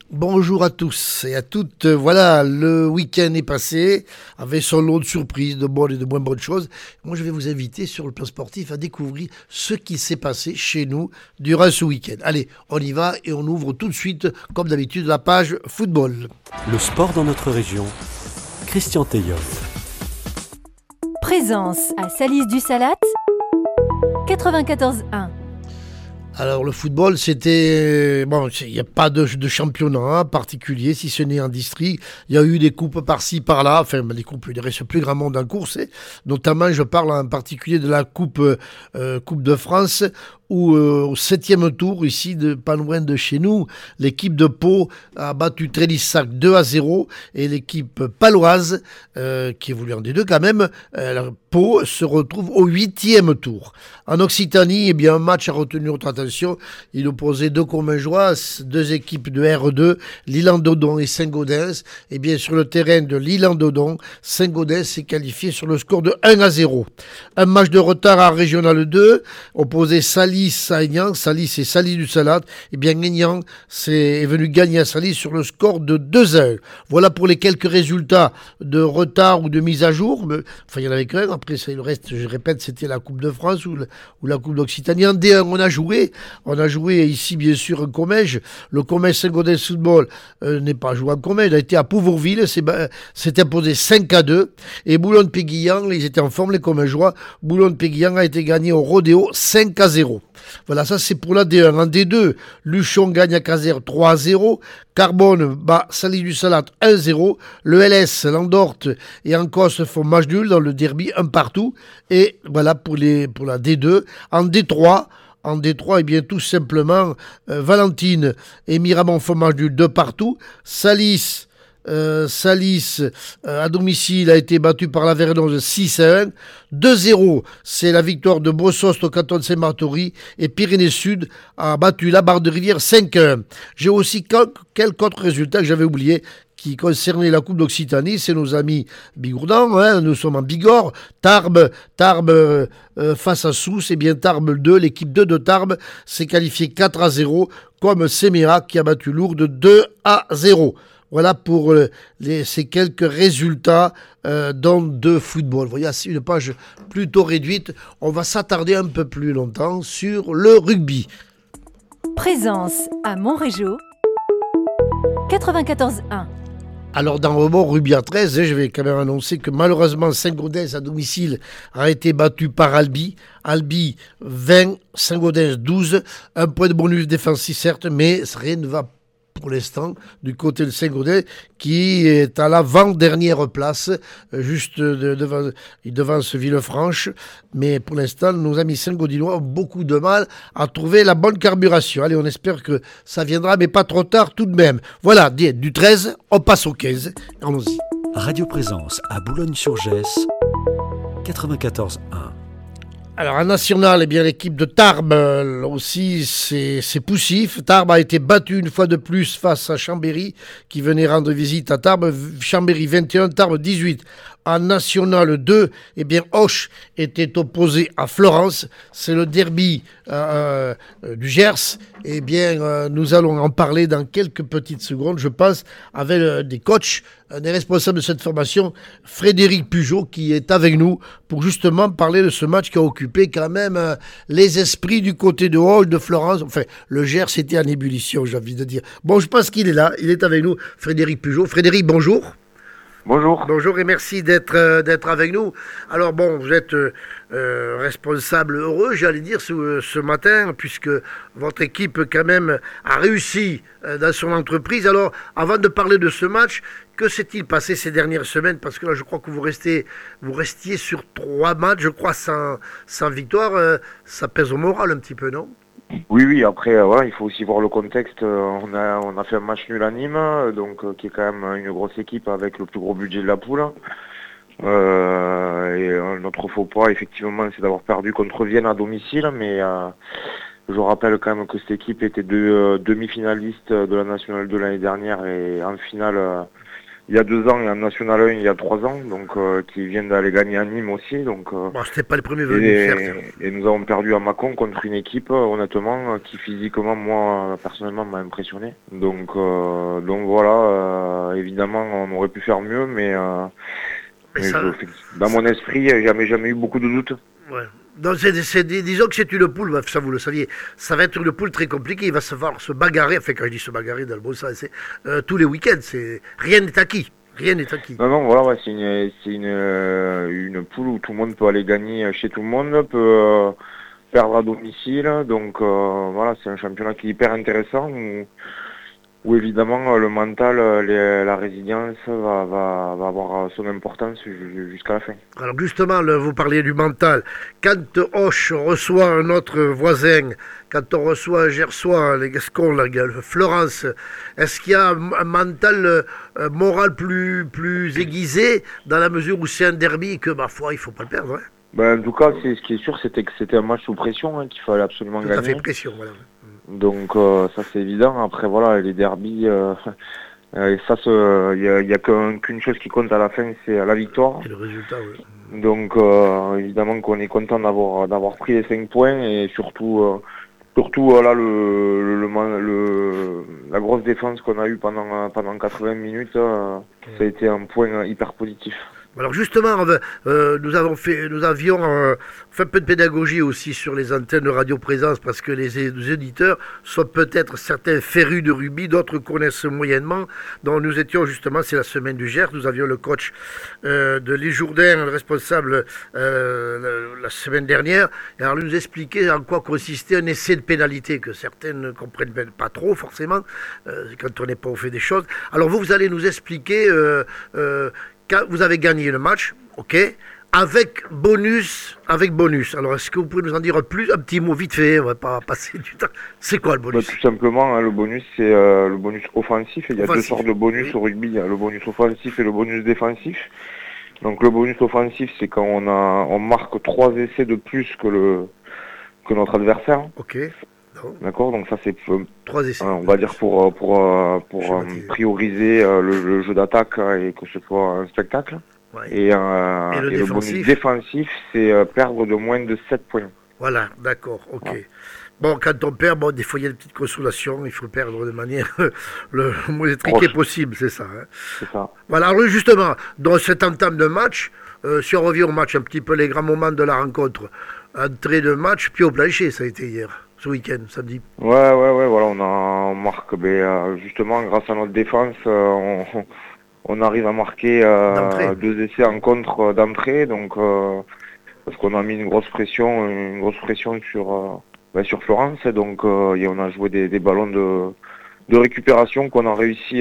Bonjour à tous et à toutes. Voilà, le week-end est passé avec son lot de surprises, de bonnes et de moins bonnes choses. Moi, je vais vous inviter sur le plan sportif à découvrir ce qui s'est passé chez nous durant ce week-end. Allez, on y va et on ouvre tout de suite, comme d'habitude, la page football. Le sport dans notre région, Christian Teillol. Présence à Salis-du-Salat, 94.1. Alors le football, c'était... Bon, il n'y a pas de championnat particulier, si ce n'est en district. Il y a eu des coupes par-ci, par-là. Enfin, des coupes, il reste plus grand monde en course. Notamment, je parle en particulier de la Coupe de France, où au 7e tour, ici, pas loin de chez nous, l'équipe de Pau a battu Trélissac 2-0 et l'équipe paloise, qui évolue en D2 quand même, Pau se retrouve au 8e tour. En Occitanie, eh bien, un match a retenu notre attention. Il opposait deux Commingeois, deux équipes de R2, L'Isle-en-Dodon et Saint-Gaudens. Eh bien, sur le terrain de L'Isle-en-Dodon, Saint-Gaudens s'est qualifié sur le score de 1-0. Un match de retard en Régional 2, opposé Salis à Aignan, Salis et Salis-du-Salat. Eh bien, Aignan est venu gagner à Salis sur le score de 2-1. Voilà pour les quelques résultats de retard ou de mise à jour. Mais, enfin, il y en avait qu'un. Après, le reste, je répète, c'était la Coupe de France ou la Coupe d'Occitanie. En D1, on a joué ici, bien sûr, en Comminges. Le Comminges Saint-Gaudens Football n'est pas joué en Comminges. Il a été à Pouvourville. S'est imposé 5-2. Et Boulogne-Péguillan, ils étaient en forme, les Commingeois. Boulogne-Péguillan a été gagné au Rodéo 5-0. Voilà, ça c'est pour la D1. En D2, Luchon gagne à Caser 3-0. Carbone bat Salis-du-Salat 1-0. Le LS, Landorte et Encos font match nul dans le derby, un partout. Et voilà pour la D2. En D3, eh bien, tout simplement, Valentine et Miramont font match nul de partout. Salis à domicile a été battu par la Vernoise 6-1. 2-0, c'est la victoire de Bossost au canton de Saint-Martory et Pyrénées Sud a battu la Barre de Rivière 5-1. J'ai aussi quelques autres résultats que j'avais oubliés qui concernaient la Coupe d'Occitanie. C'est nos amis bigourdans, nous sommes en Bigorre. Tarbes face à Sousse, et bien Tarbes 2, l'équipe 2 de Tarbes s'est qualifiée 4-0 comme Sémérac qui a battu Lourdes 2-0. Voilà pour ces quelques résultats de football. Vous voyez, c'est une page plutôt réduite. On va s'attarder un peu plus longtemps sur le rugby. Présence à Montrégeau, 94.1. Alors dans le bon rugby à 13, je vais quand même annoncer que malheureusement Saint-Gaudens à domicile a été battu par Albi. Albi 20, Saint-Gaudens 12. Un point de bonus défensif certes, mais rien ne va pour l'instant, du côté de Saint-Gaudens, qui est à l'avant-dernière place, juste devant ce Villefranche. Mais pour l'instant, nos amis Saint-Gaudinois ont beaucoup de mal à trouver la bonne carburation. Allez, on espère que ça viendra, mais pas trop tard tout de même. Voilà, du 13, on passe au 15. Allons-y. Radio Présence à Boulogne-sur-Gesse, 94.1. Alors, en national, eh bien, l'équipe de Tarbes, aussi, c'est poussif. Tarbes a été battu une fois de plus face à Chambéry, qui venait rendre visite à Tarbes. Chambéry 21, Tarbes 18. En National 2, eh bien, Auch était opposé à Florence. C'est le derby du Gers. Eh bien, nous allons en parler dans quelques petites secondes, je pense, avec des coachs, des responsables de cette formation, Frédéric Pujot, qui est avec nous pour justement parler de ce match qui a occupé quand même les esprits du côté de Auch, de Florence. Enfin, le Gers était en ébullition, j'ai envie de dire. Bon, je pense qu'il est là, il est avec nous, Frédéric Pujot. Frédéric, bonjour. Bonjour. Bonjour et merci d'être avec nous. Alors bon, vous êtes responsable heureux, j'allais dire, ce matin, puisque votre équipe quand même a réussi dans son entreprise. Alors, avant de parler de ce match, que s'est-il passé ces dernières semaines? Parce que là, je crois que vous restiez sur 3 matchs, je crois, sans victoire. Ça pèse au moral un petit peu, non? Oui, après, voilà, il faut aussi voir le contexte. On a fait un match nul à Nîmes, donc qui est quand même une grosse équipe avec le plus gros budget de la poule. Et notre faux pas, effectivement, c'est d'avoir perdu contre Vienne à domicile, mais je rappelle quand même que cette équipe était demi-finaliste de la Nationale de l'année dernière et en finale il y a 2 ans et en National 1 il y a 3 ans, donc qui viennent d'aller gagner à Nîmes aussi. Donc, c'était pas les premiers venus, certes. Et nous avons perdu à Mâcon contre une équipe, honnêtement, qui physiquement, moi, personnellement, m'a impressionné. Donc voilà, évidemment, on aurait pu faire mieux, mais dans mon esprit, jamais eu beaucoup de doutes. Ouais. Donc disons que c'est une poule, ça vous le saviez, ça va être une poule très compliquée, il va se falloir se bagarrer, enfin quand je dis se bagarrer dans le bon sens, c'est tous les week-ends, rien n'est acquis. Rien n'est acquis. Non, voilà, ouais, c'est une poule où tout le monde peut aller gagner chez tout le monde, peut perdre à domicile, donc voilà, c'est un championnat qui est hyper intéressant, où évidemment le mental, la résilience va avoir son importance jusqu'à la fin. Alors justement, vous parliez du mental. Quand Auch reçoit un autre voisin, quand on reçoit un Gersois, les Gascons, Florence, est-ce qu'il y a un mental moral plus aiguisé dans la mesure où c'est un derby et que, ma foi, il ne faut pas le perdre, hein? En tout cas, ce qui est sûr, c'était que c'était un match sous pression, hein, qu'il fallait absolument gagner. Tout à fait pression, voilà. Donc ça c'est évident. Après voilà, les derbies, il y a qu'une chose qui compte à la fin, c'est la victoire. Et le résultat, oui. Donc évidemment qu'on est content d'avoir pris les 5 points et surtout là la grosse défense qu'on a eue pendant 80 minutes, ça a été un point hyper positif. Alors justement, nous avions fait un peu de pédagogie aussi sur les antennes de Radio Présence parce que les auditeurs sont peut-être certains férus de rugby, d'autres connaissent moyennement. Donc nous étions justement, c'est la semaine du Gers, nous avions le coach de Les Jourdains, le responsable la semaine dernière, et alors il nous expliquait en quoi consistait un essai de pénalité que certains ne comprennent pas trop forcément quand on n'est pas au fait des choses. Alors vous allez nous expliquer quand vous avez gagné le match, ok, avec bonus. Alors, est-ce que vous pouvez nous en dire un petit mot vite fait, on va pas passer du temps. C'est quoi le bonus? Tout simplement, hein, le bonus, c'est le bonus offensif. Il y a 2 sortes de bonus au rugby. Il y a le bonus offensif et le bonus défensif. Donc, le bonus offensif, c'est quand on marque 3 essais de plus que notre adversaire. Ok. D'accord, donc ça c'est 3 essais. On va dire pour prioriser le jeu d'attaque et que ce soit un spectacle. Ouais. Et le bonus défensif, c'est perdre de moins de 7 points. Voilà, d'accord, ok. Ouais. Bon, quand on perd, des fois il y a des petites consolations, il faut perdre de manière le moins étriquée possible, c'est ça. Hein. C'est ça. Voilà, alors justement, dans cette entame de match, si on revient au match, un petit peu les grands moments de la rencontre, entrée de match, pied au plancher, ça a été hier. Ce week-end, samedi. Ouais, voilà, on marque, justement, grâce à notre défense, on arrive à marquer 2 essais en contre d'entrée, donc parce qu'on a mis une grosse pression sur Florence, donc on a joué des ballons de récupération qu'on a réussi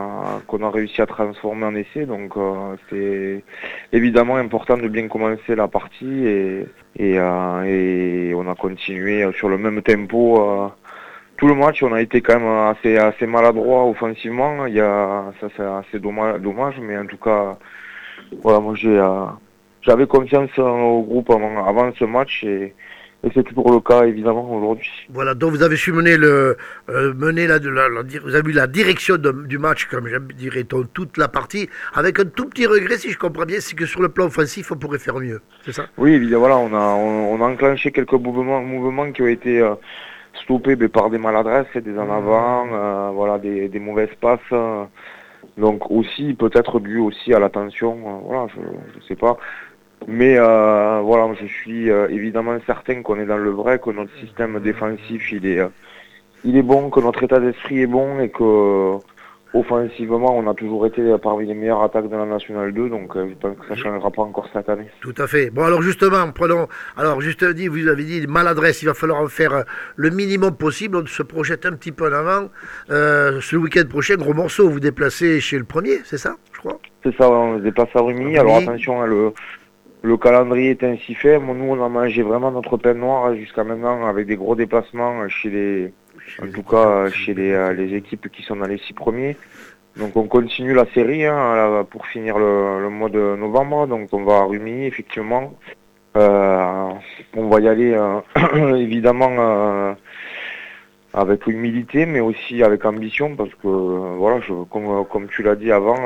à transformer en essai, donc c'est évidemment important de bien commencer la partie et on a continué sur le même tempo tout le match. On a été quand même assez maladroit offensivement, ça c'est assez dommage, mais en tout cas voilà, moi j'avais confiance au groupe avant ce match et c'est toujours le cas évidemment aujourd'hui. Voilà, donc vous avez su mener vous avez eu la direction du match, comme dirait-on, toute la partie, avec un tout petit regret, si je comprends bien, c'est que sur le plan offensif, on pourrait faire mieux, c'est ça? Oui, évidemment, voilà, on a enclenché quelques mouvements qui ont été stoppés par des maladresses, des en avant, voilà, des mauvaises passes. Donc aussi, peut-être dû aussi à l'attention, voilà, je sais pas. Mais voilà, je suis évidemment certain qu'on est dans le vrai, que notre système défensif il est bon, que notre état d'esprit est bon et que offensivement on a toujours été parmi les meilleures attaques de la Nationale 2, donc je pense que ça ne changera pas encore cette année. Tout à fait. Bon alors justement, vous avez dit maladresse, il va falloir en faire le minimum possible, on se projette un petit peu en avant. Ce week-end prochain, gros morceau, vous déplacez chez le premier, c'est ça, je crois? C'est ça, on se déplace à Rumi, alors attention, le calendrier est ainsi fait. Nous, on a mangé vraiment notre pain noir jusqu'à maintenant avec des gros déplacements chez les équipes qui sont dans les 6 premiers. Donc on continue la série pour finir le mois de novembre. Donc on va à Rumi, effectivement. On va y aller évidemment avec humilité, mais aussi avec ambition, parce que voilà, comme tu l'as dit avant,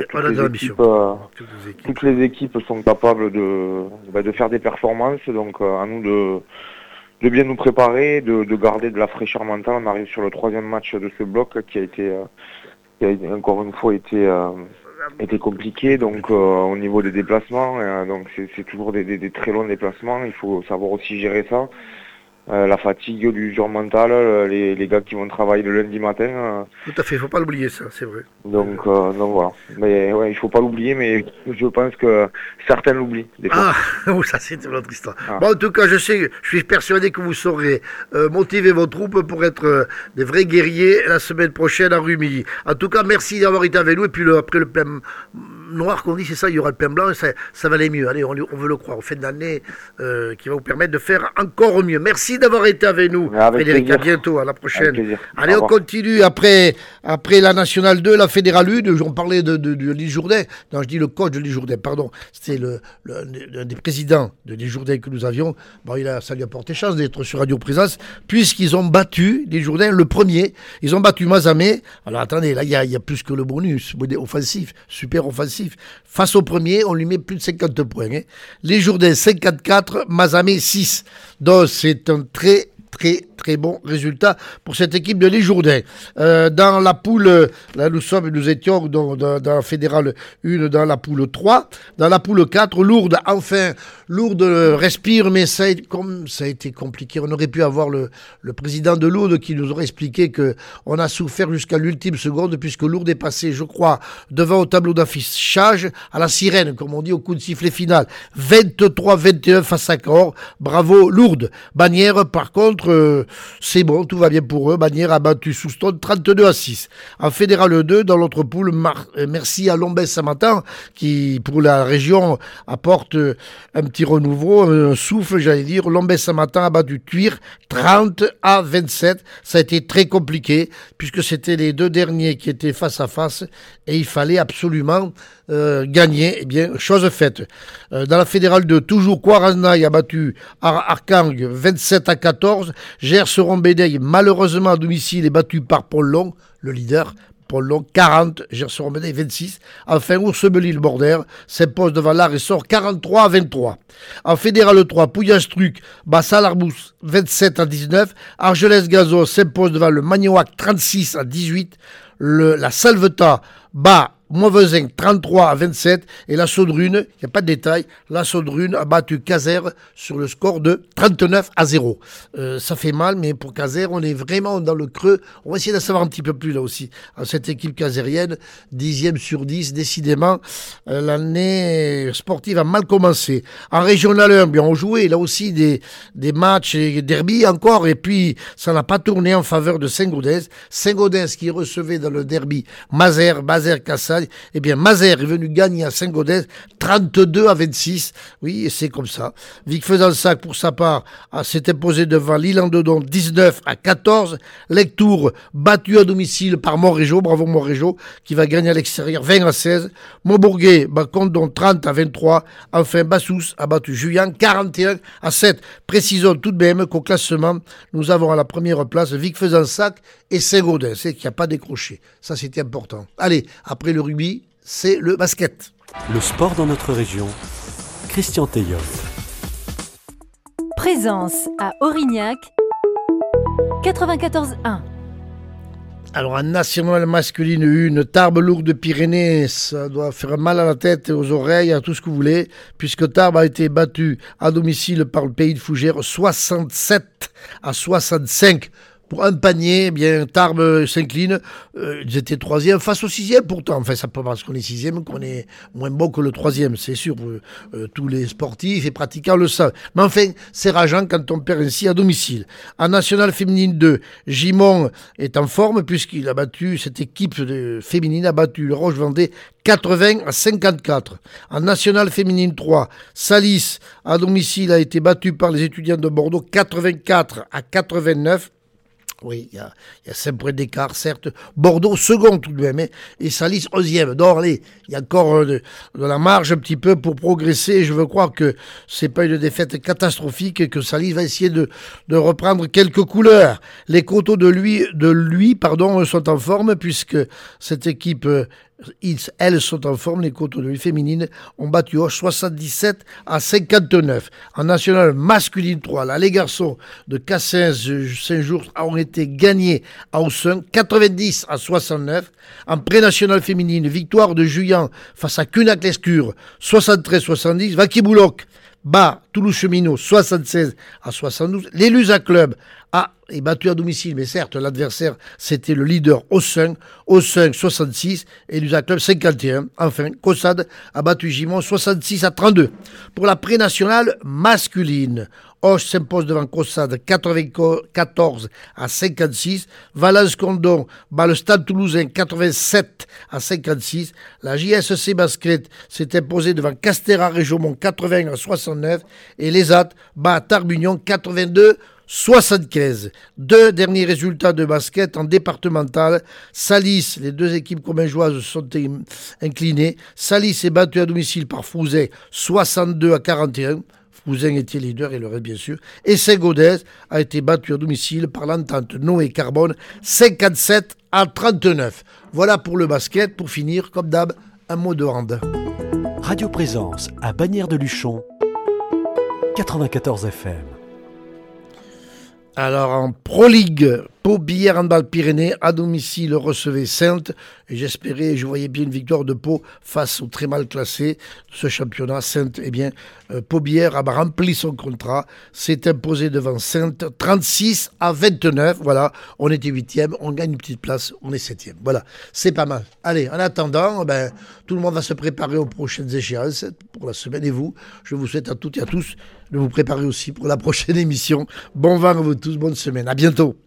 toutes les équipes sont capables de faire des performances, donc à nous de bien nous préparer, de garder de la fraîcheur mentale. On arrive sur le 3e match de ce bloc qui a encore une fois été compliqué, donc au niveau des déplacements, donc c'est toujours des très longs déplacements. Il faut savoir aussi gérer ça. La fatigue du jour mental, les gars qui vont travailler le lundi matin. Tout à fait, il ne faut pas l'oublier, ça, c'est vrai. Donc voilà. Mais ouais, il ne faut pas l'oublier, mais je pense que certains l'oublient. Ça c'est une autre histoire. Bon, en tout cas, je suis persuadé que vous saurez motiver vos troupes pour être des vrais guerriers la semaine prochaine à Rumilly. En tout cas, merci d'avoir été avec nous. Et puis après le plein noir qu'on dit, c'est ça, il y aura le plein blanc et ça va aller mieux. Allez, on veut le croire. Au fin d'année qui va vous permettre de faire encore mieux. Merci d'avoir été avec nous, Frédéric. À bientôt, à la prochaine. Allez, on continue après la Nationale 2, la Fédérale 1. On parlait de l'île Jourdain. Non, je dis le coach de l'île Jourdain, pardon. C'était l'un des présidents de l'île Jourdain que nous avions. Bon, ça lui a porté chance d'être sur Radio Présence, puisqu'ils ont battu l'île Jourdain le premier. Ils ont battu Mazamet. Alors attendez, là, il y a plus que le bonus offensif, super offensif. Face au premier, on lui met plus de 50 points. Les Jourdains 54, Mazamet 6. Donc c'est un très bon résultat pour cette équipe de l'île Jourdain. Dans la poule, là nous étions dans la Fédérale 1, dans la poule 3. Dans la poule 4, Lourdes respire, mais ça a été compliqué. On aurait pu avoir le président de Lourdes qui nous aurait expliqué qu'on a souffert jusqu'à l'ultime seconde, puisque Lourdes est passé, je crois, devant au tableau d'affichage à la sirène, comme on dit, au coup de sifflet final. 23-21 face à Cahors. Bravo Lourdes. Bagnères, par contre, c'est bon, tout va bien pour eux. Bagnères a battu Soustone 32-6. En Fédérale 2, dans l'autre poule, merci à Lombez-Samatan qui, pour la région, apporte un petit renouveau, un souffle, j'allais dire. Lombez-Samatan a battu Thuir 30-27. Ça a été très compliqué puisque c'était les deux derniers qui étaient face à face et il fallait absolument gagner. Eh bien, chose faite. Dans la Fédérale 2, toujours Quarannaï a battu Arkang 27-14. Gers-Rombédey, malheureusement à domicile, est battu par Paul-Long, le leader. Paul-Long 40, Gers-Rombédey 26. Enfin, Oursebelil-Border s'impose devant l'Ar et sort 43-23. En Fédérale 3, Pouillas-Truc bat Salarbous 27-19. Argelès-Gazo s'impose devant le Magnoac 36-18. La Salvetat bat Mauvesin 33-27 et la Saudrune, il n'y a pas de détail, la Saudrune a battu Caser sur le score de 39-0. Ça fait mal, mais pour Caser, on est vraiment dans le creux. On va essayer de savoir un petit peu plus là aussi. Cette équipe casérienne, 10e sur 10, décidément, l'année sportive a mal commencé. En Régional 1, bien, on jouait là aussi des matchs et derby encore, et ça n'a pas tourné en faveur de Saint-Gaudens. Saint-Gaudens qui recevait dans le derby Mazères-Cassagne. Eh bien, Mazères est venu gagner à Saint-Gaudens 32-26. Oui, et c'est comme ça. Vic Fezensac, pour sa part, s'est imposé devant l'Île-en-Dedon 19-14. Lectour battu à domicile par Montrégeau. Bravo Montrégeau, qui va gagner à l'extérieur 20-16. Montbourguet bat Condon 30-23. Enfin, Bassous a battu Juillan 41-7. Précisons tout de même qu'au classement, nous avons à la première place Vic Fezensac et Saint-Gaudens, qui n'a pas décroché. Ça, c'était important. Allez, après le rugby, c'est le basket. Le sport dans notre région, Christian Teillot. Présence à Aurignac, 94.1. Alors, en nationale masculine 1, Tarbes Lourdes-Pyrénées, ça doit faire mal à la tête et aux oreilles, à tout ce que vous voulez, puisque Tarbes a été battu à domicile par le Pays de Fougères 67-65. Pour un panier, eh bien, Tarbes s'incline. Ils étaient 3e face au 6e pourtant. Enfin, ça peut parce qu'on est 6e qu'on est moins bon que le 3e, c'est sûr. Tous les sportifs et pratiquants le savent. Mais enfin, c'est rageant quand on perd ainsi à domicile. En nationale féminine 2, Gimont est en forme puisqu'il a battu, cette équipe féminine a battu le Roche-Vendée 80-54. En nationale féminine 3, Salis à domicile a été battu par les étudiants de Bordeaux 84-89. Oui, il y a 5 points d'écart, certes. Bordeaux, second tout de même, hein, et Salis, 11e. Donc, allez, il y a encore de la marge un petit peu pour progresser. Je veux croire que c'est pas une défaite catastrophique et que Salis va essayer de reprendre quelques couleurs. Les coteaux de lui, sont en forme puisque cette équipe... elles sont en forme, les coteaux de lui féminines ont battu Auch 77 à 59. En national masculine 3, là, les garçons de Cassens Saint-Jour ont été gagnés à Aussun 90 à 69. En pré-national féminine, victoire de Juillan face à Cunac-Lescure 73-70. Vaki-Bouloc bat Toulouse-Cheminot 76 à 72. Les Lusa Club est battu à domicile, mais certes, l'adversaire, c'était le leader Aussun 66 et Lusa Club 51. Enfin, Caussade a battu Gimont 66 à 32. Pour la pré-nationale masculine, Auch s'impose devant Caussade 94 à 56. Valence-Condon bat le Stade Toulousain 87 à 56. La JSC Basket s'est imposée devant Castéra-Régiaumont 80 à 69. Et l'ESAT bat Tarbunion 82 75. Deux derniers résultats de basket en départemental. Salis, les deux équipes commingeoises sont inclinées. Salis est battu à domicile par Frouzet 62 à 41. Frouzin était leader et le reste bien sûr. Et Saint-Gaudens a été battu à domicile par l'entente Noé-Carbone 57 à 39. Voilà pour le basket. Pour finir, comme d'hab, un mot de hand. Radio Présence à Bagnères de Luchon, 94 FM. Alors en Pro League, Pau Billère Handball Pyrénées à domicile recevait Saintes et je voyais bien une victoire de Pau face au très mal classé de ce championnat. Saintes, Pau Billère a rempli son contrat, s'est imposé devant Saintes 36 à 29. Voilà, on était 8e, on gagne une petite place, on est 7e. Voilà, c'est pas mal. Allez, en attendant, tout le monde va se préparer aux prochaines échéances pour la semaine et vous, je vous souhaite à toutes et à tous de vous préparer aussi pour la prochaine émission. Bon vent à vous tous, bonne semaine, à bientôt.